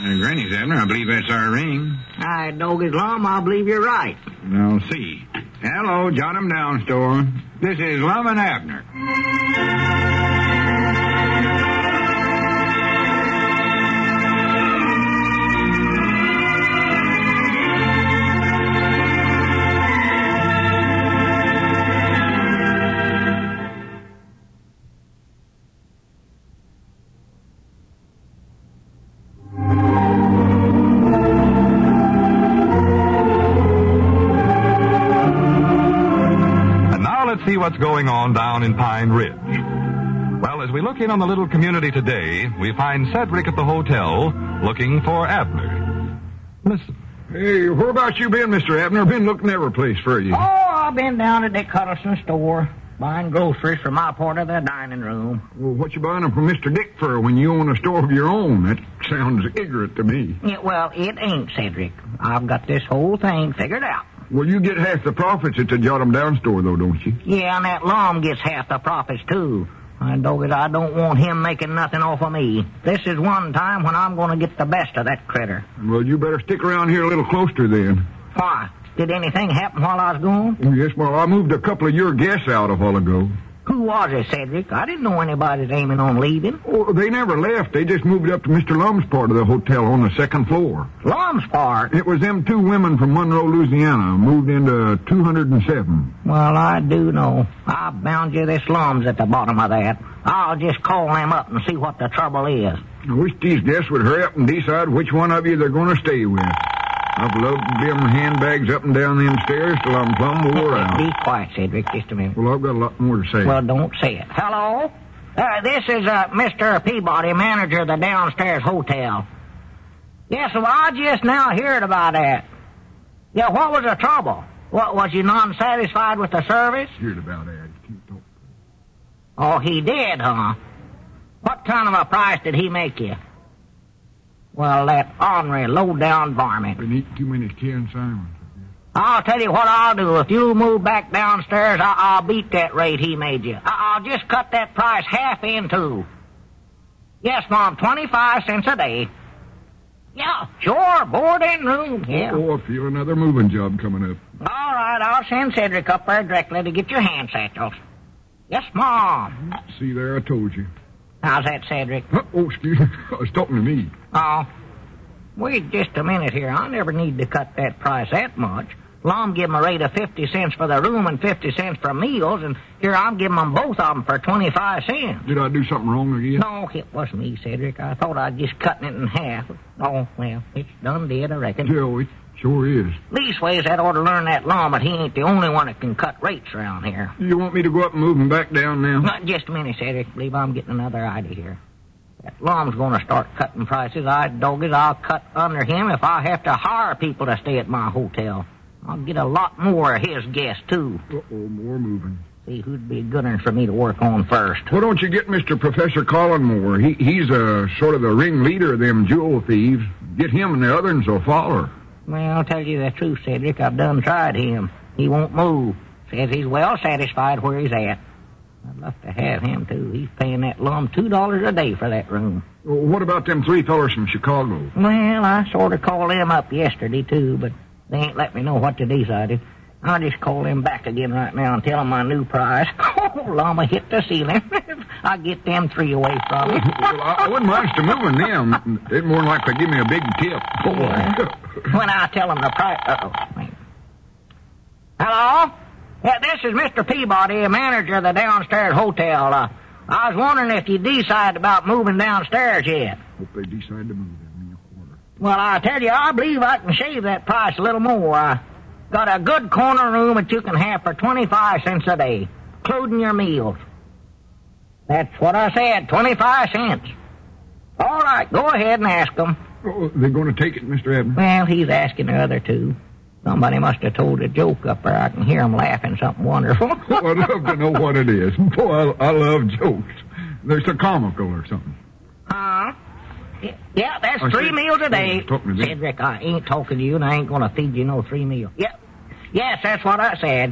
Granny's, Abner. I believe that's our ring. Hi, Doggy's Lum. I believe you're right. I'll see. Hello, Jot 'em Down store. This is Lum and Abner. See what's going on down in Pine Ridge. Well, as we look in on the little community today, we find Cedric at the hotel looking for Abner. Listen. Hey, whereabouts you been, Mr. Abner? Been looking every place for you. Oh, I've been down to Dick Huddleston's store, buying groceries for my part of the dining room. Well, what you buying them from Mr. Dick for when you own a store of your own? That sounds ignorant to me. Yeah, well, it ain't, Cedric. I've got this whole thing figured out. Well, you get half the profits at the Jot 'em Down store, though, don't you? Yeah, and that Lum gets half the profits, too. I don't want him making nothing off of me. This is one time when I'm going to get the best of that critter. Well, you better stick around here a little closer, then. Why? Did anything happen while I was gone? Oh, yes, well, I moved a couple of your guests out a while ago. Who was it, Cedric? I didn't know anybody's aiming on leaving. Oh, they never left. They just moved up to Mr. Lum's part of the hotel on the second floor. Lum's part? It was them two women from Monroe, Louisiana, moved into 207. Well, I do know. I bound you this Lum's at the bottom of that. I'll just call them up and see what the trouble is. I wish these guests would hurry up and decide which one of you they're going to stay with. I've loved them handbags up and down them stairs till I'm plumb wore out. Be quiet, Cedric, just a minute. Well, I've got a lot more to say. Well, don't say it. Hello? This is Mr. Peabody, manager of the downstairs hotel. Yes, well, I just now heard about that. Yeah, what was the trouble? What, was you non-satisfied with the service? Heard about that. Can't talk. Oh, he did, huh? What kind of a price did he make you? Well, that ornery, low-down varmint. Been eating too many Ken Simons. I'll tell you what I'll do. If you move back downstairs, I'll beat that rate he made you. I'll just cut that price half in two. Yes, Mom, 25 cents a day. Yeah, sure, board and room, yeah. Oh, I feel another moving job coming up. All right, I'll send Cedric up there directly to get your hand satchels. Yes, Mom. See there, I told you. How's that, Cedric? Oh, excuse me. I was talking to me. Oh. Wait just a minute here. I never need to cut that price that much. Lum give 'em a rate of 50 cents for the room and 50 cents for meals, and here I'm giving them both of them for 25 cents. Did I do something wrong again? No, it wasn't me, Cedric. I thought I'd just cutting it in half. Oh, well, it's done dead, I reckon. Joe, it sure is. Leastways, that ought to learn that Lum, but he ain't the only one that can cut rates around here. You want me to go up and move him back down now? Not just a minute, Cedric. I believe I'm getting another idea here. That Lum's going to start cutting prices. I'll cut under him if I have to hire people to stay at my hotel. I'll get a lot more of his guests, too. Uh-oh, more moving. See who'd be good enough for me to work on first. Why don't you get Mr. Professor Collinmore? He's sort of the ringleader of them jewel thieves. Get him and the others will follow. Well, I'll tell you the truth, Cedric. I've done tried him. He won't move. Says he's well satisfied where he's at. I'd love to have him, too. He's paying that Lum $2 a day for that room. What about them three fellers from Chicago? Well, I sort of called them up yesterday, too, but they ain't let me know what to decide. I'll just call them back again right now and tell them my new price. Oh, Lum, I hit the ceiling. I get them three away from me. Well, I wouldn't mind to moving them. They'd more than likely give me a big tip. Yeah. When I tell them the price... Uh-oh. Hello? Yeah, this is Mr. Peabody, manager of the downstairs hotel. I was wondering if you decided about moving downstairs yet. Hope they decide to move in a quarter. Well, I tell you, I believe I can shave that price a little more. I got a good corner room that you can have for 25 cents a day, including your meals. That's what I said, 25 cents. All right, go ahead and ask them. Oh, they're going to take it, Mr. Evans? Well, he's asking the other two. Somebody must have told a joke up there. I can hear them laughing something wonderful. Oh, I'd love to know what it is. Boy, I love jokes. They're so comical or something. Yeah, that's three meals a day. Cedric, I ain't talking to you, and I ain't going to feed you no 3 meals. Yep. Yes, that's what I said.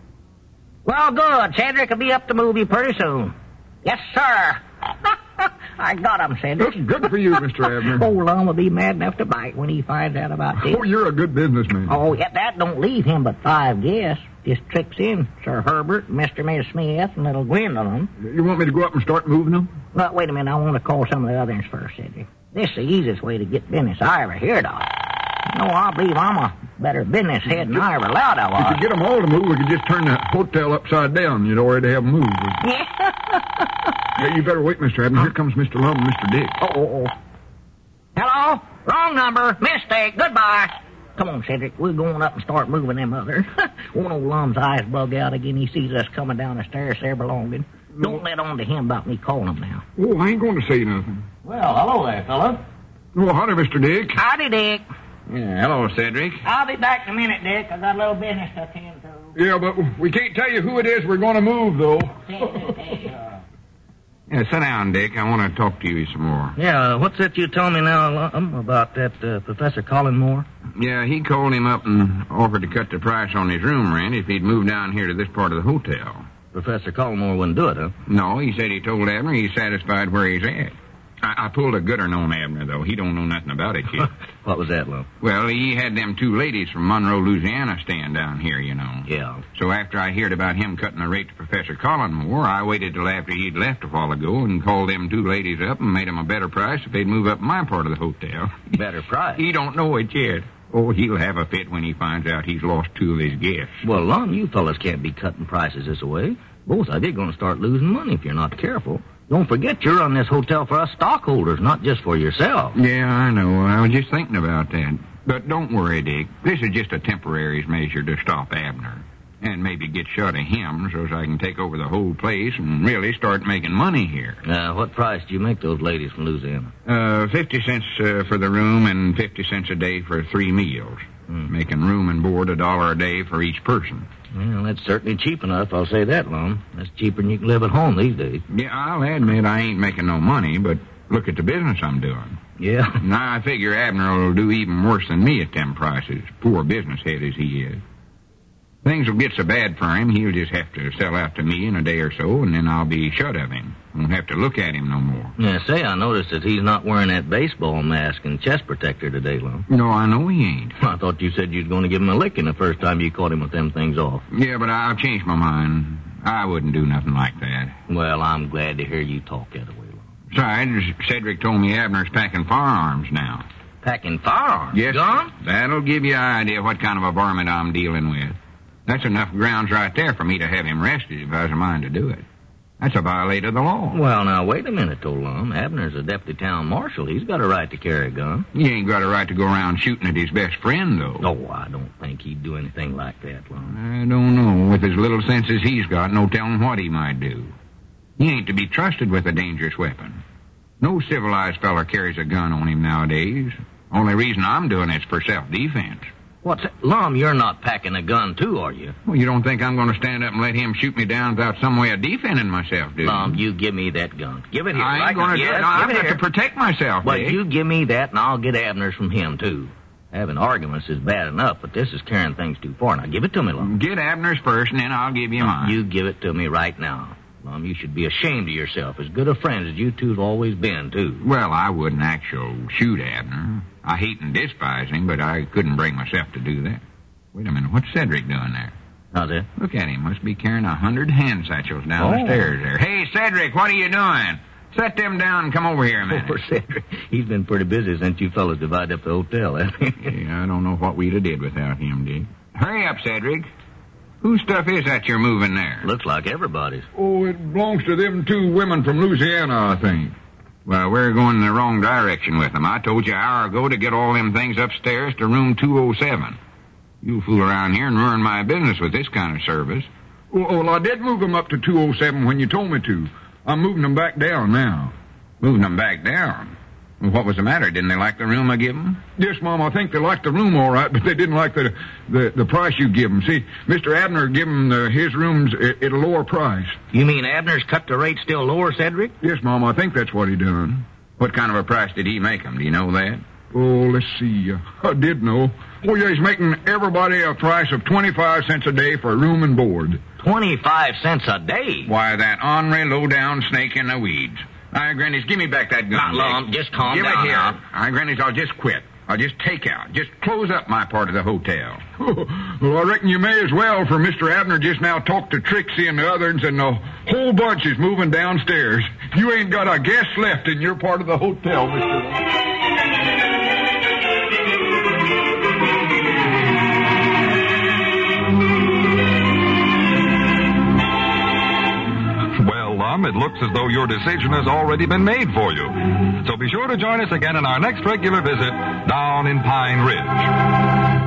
Well, good. Cedric will be up to movie pretty soon. Yes, sir. I got him, Cedric. That's good for you, Mr. Abner. Old Lum will be mad enough to bite when he finds out about this. Oh, you're a good businessman. Oh, yet that don't leave him but 5 guests. Just tricks in Sir Herbert, Mr. and Miss Smith, and little Gwendolyn. You want me to go up and start moving them? But wait a minute, I want to call some of the others first, Cedric. This is the easiest way to get business I ever heard of. No, I believe I'm a better business head than I ever allowed I was. If you get them all to move, we could just turn the hotel upside down. You'd already have them moved. Yeah. Hey, you better wait, Mr. Abner. Here comes Mr. Lum and Mr. Dick. Oh. Hello? Wrong number. Mistake. Goodbye. Come on, Cedric. We're going up and start moving them others. One old Lum's eyes bug out again. He sees us coming down the stairs there belonging. Don't let on to him about me calling him now. Oh, I ain't going to say nothing. Well, hello there, fella. Oh, howdy, Mr. Dick. Howdy, Dick. Yeah, hello, Cedric. I'll be back in a minute, Dick. I got a little business to attend to. Yeah, but we can't tell you who it is we're going to move, though. Yeah, sit down, Dick. I want to talk to you some more. Yeah, what's that you told me now, about that Professor Colin Moore? Yeah, he called him up and offered to cut the price on his room rent if he'd move down here to this part of the hotel. Professor Colin Moore wouldn't do it, huh? No, he said he told Abner he's satisfied where he's at. I pulled a gooder on Abner, though. He don't know nothing about it yet. What was that, Lum? Well, he had them 2 ladies from Monroe, Louisiana staying down here, you know. Yeah. So after I heard about him cutting the rate to Professor Colin Moore, I waited till after he'd left a while ago and called them 2 ladies up and made them a better price if they'd move up my part of the hotel. Better price? He don't know it yet. Oh, he'll have a fit when he finds out he's lost 2 of his guests. Well, Lum, you fellas can't be cutting prices this way. Both of you are going to start losing money if you're not careful. Don't forget you're on this hotel for us stockholders, not just for yourself. Yeah, I know. I was just thinking about that. But don't worry, Dick. This is just a temporary measure to stop Abner. And maybe get shut of him so as I can take over the whole place and really start making money here. What price do you make those ladies from Louisiana? 50 cents for the room and 50 cents a day for 3 meals. Making room and board $1 a day for each person. Well, that's certainly cheap enough, I'll say that, Lum. That's cheaper than you can live at home these days. Yeah, I'll admit I ain't making no money, but look at the business I'm doing. Yeah? Now, I figure Abner will do even worse than me at them prices, poor business head as he is. Things will get so bad for him, he'll just have to sell out to me in a day or so, and then I'll be shut of him. Won't have to look at him no more. Yeah, say, I noticed that he's not wearing that baseball mask and chest protector today, Lum. No, I know he ain't. I thought you said you was going to give him a licking the first time you caught him with them things off. Yeah, but I've changed my mind. I wouldn't do nothing like that. Well, I'm glad to hear you talk that way, Lum. Besides, Cedric told me Abner's packing firearms now. Packing firearms? Yes, Gone? That'll give you an idea what kind of a varmint I'm dealing with. That's enough grounds right there for me to have him arrested if I was a mind to do it. That's a violation of the law. Well, now, wait a minute, old Lum. Abner's a deputy town marshal. He's got a right to carry a gun. He ain't got a right to go around shooting at his best friend, though. Oh, I don't think he'd do anything like that, Lum. I don't know. With as little sense as he's got, no telling what he might do. He ain't to be trusted with a dangerous weapon. No civilized feller carries a gun on him nowadays. Only reason I'm doing it's for self-defense. What's that? Lum, you're not packing a gun, too, are you? Well, you don't think I'm going to stand up and let him shoot me down without some way of defending myself, do you? Lum, you give me that gun. Give it here. I ain't going to do it. I've got to protect myself, Well, Dick. you give me that, and I'll get Abner's from him, too. Having arguments is bad enough, but this is carrying things too far. Now, give it to me, Lum. Get Abner's first, and then I'll give you mine. You give it to me right now. Lum, you should be ashamed of yourself. As good of friends as you two've always been, too. Well, I wouldn't actually shoot Abner. I hate and despise him, but I couldn't bring myself to do that. Wait a minute, what's Cedric doing there? How's that? Look at him. Must be carrying 100 hand satchels down the stairs there. Hey, Cedric, what are you doing? Set them down and come over here a minute. Poor Cedric. He's been pretty busy since you fellas divided up the hotel, hasn't he? Yeah, I don't know what we'd have did without him, Dick. Hurry up, Cedric. Whose stuff is that you're moving there? Looks like everybody's. Oh, it belongs to them 2 women from Louisiana, I think. Well, we're going in the wrong direction with them. I told you an hour ago to get all them things upstairs to room 207. You fool around here and ruin my business with this kind of service. Well, I did move them up to 207 when you told me to. I'm moving them back down now. Moving them back down? Well, what was the matter? Didn't they like the room I give them? Yes, Mom, I think they liked the room all right, but they didn't like the price you give them. See, Mr. Abner gave them his rooms at a lower price. You mean Abner's cut the rate still lower, Cedric? Yes, Mom, I think that's what he done. What kind of a price did he make them? Do you know that? Oh, let's see. I did know. Oh, yeah, he's making everybody a price of 25 cents a day for room and board. 25 cents a day? Why, that ornery, low-down snake in the weeds. All right, Grannies, give me back that gun. Not long. Just calm Give down it here. now. All right, Grannies, I'll just quit. I'll just take out. Just close up my part of the hotel. Well, I reckon you may as well, for Mr. Abner just now talked to Trixie and the others, and the whole bunch is moving downstairs. You ain't got a guest left in your part of the hotel, Mr. It looks as though your decision has already been made for you. So be sure to join us again in our next regular visit down in Pine Ridge.